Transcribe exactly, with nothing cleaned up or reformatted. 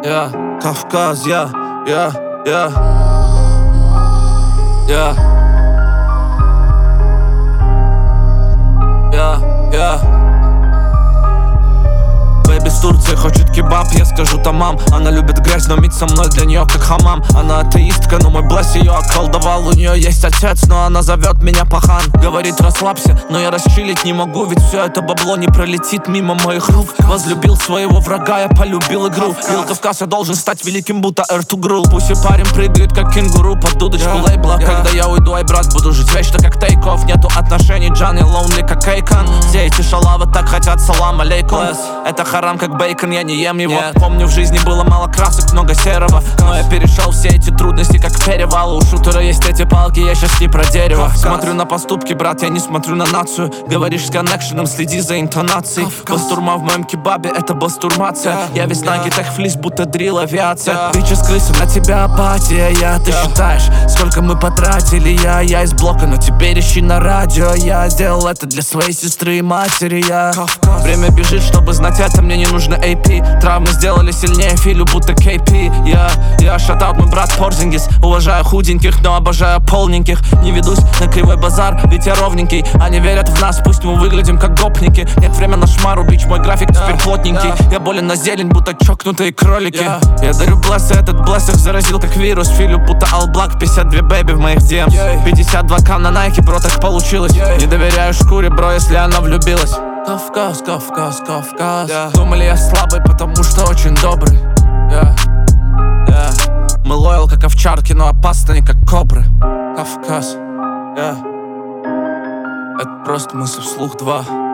Я, Кавказ, я, я, я, я, я, я. Бэйби с Турции хочет кебаб, я скажу тамам. Она любит грязь, но мить со мной для нее как хамам. Она атеистка, но мой блесс ее околдовал. У нее есть отец, но она зовет меня пахан. Говорит, расслабься, но я расчилить не могу. Ведь все это бабло не пролетит мимо моих рук. Возлюбил своего врага, я полюбил игру. Ил Кавказ, я должен стать великим, будто Эртугрул. Пусть и парень прыгает, как кенгуру под дудочку yeah, лейбла yeah. Когда я уйду, ай, брат, буду жить вечно, как тейков. Нету отношений, Джан, я лоунли, как Кейкан. Все эти шалавы так хотят, салам алейкум. Это харам, как бейкон, я не ем его. yeah. Помню, в жизни было мало красок, много серого. Но я перешел все эти трудности, как перевал. У шутера есть эти палки, я сейчас не про дерево. Кавказ. Смотрю на поступки, брат, я не смотрю на нацию. Говоришь с коннекшеном, следи за интонацией. Бастурма в моем кебабе, это бастурмация. yeah. Я весь yeah. на гитах флис, будто дрил авиация. yeah. Бичес крысы, на тебя апатия, я. Ты yeah. считаешь, сколько мы потратили, я. Я из блока, но теперь ищи на радио. Я сделал это для своей сестры и матери, я. Кавказ. Время бежит, чтобы знать это, мне не нужно эй пи. Травмы сделали сильнее Филю, будто кей пи. Я, я шатаут, мой брат Порзингис. Уважаю худеньких, но обожаю полненьких. Не ведусь на кривой базар, ведь я ровненький. Они верят в нас, пусть мы выглядим как гопники. Нет время на шмару, бич, мой график теперь плотненький. Я болен на зелень, будто чокнутые кролики. Я дарю блессы, этот блесс их заразил как вирус. Филю, будто All Black, пятьдесят два бэйби в моих ди эмс. пятьдесят два кам на Nike, бро, так получилось. Не доверяю шкуре, бро, если она влюбилась. Кавказ, Кавказ, Кавказ. yeah. Думали, я слабый, потому что очень добрый. yeah. Yeah. Мы лоял, как овчарки, но опасные, как кобры. Кавказ. yeah. Это просто мысль вслух два.